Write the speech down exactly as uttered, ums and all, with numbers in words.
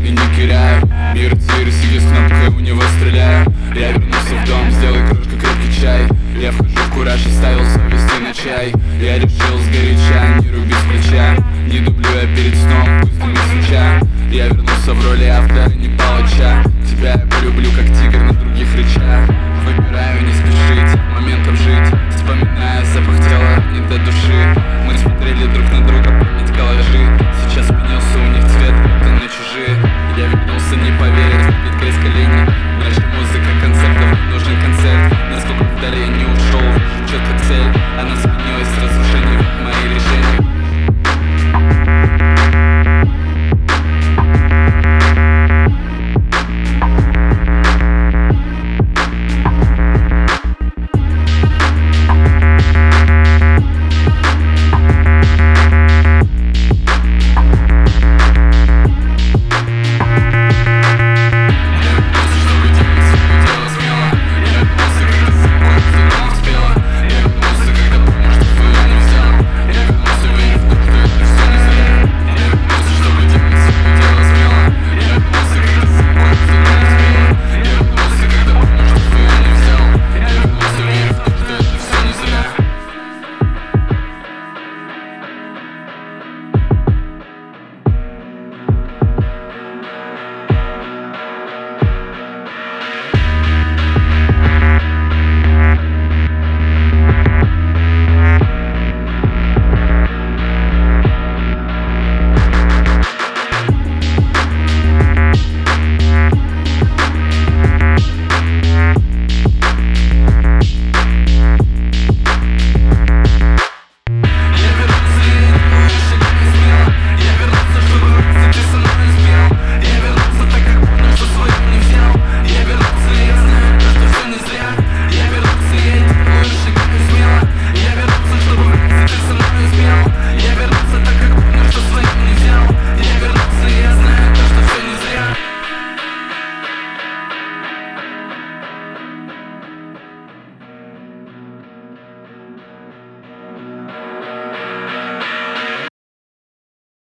и не киряю. Мир теперь сидит с кнопкой, у него стреляю. Я вернулся в дом, сделай кружка крепкий чай. Я вхожу в кураж, оставил совести на чай. Я решил сгоряча, не руби с плеча. Не дублю я перед сном, пусть дымит свеча. Я вернулся в роли автора, не палача. Тебя я полюблю, как тигр на других рычаг. Выбираю не спешить, моментом жить, вспоминая запах тела не до души. Мы смотрели друг на друга, память коллажи. Сейчас сменился у них цвет, будто на чужие. Я вернулся, не поверив, бит крест колени. Дальше музыка концертов, нужен концерт. Насколько вдали не ушел, вижу четко цель. Она сменилась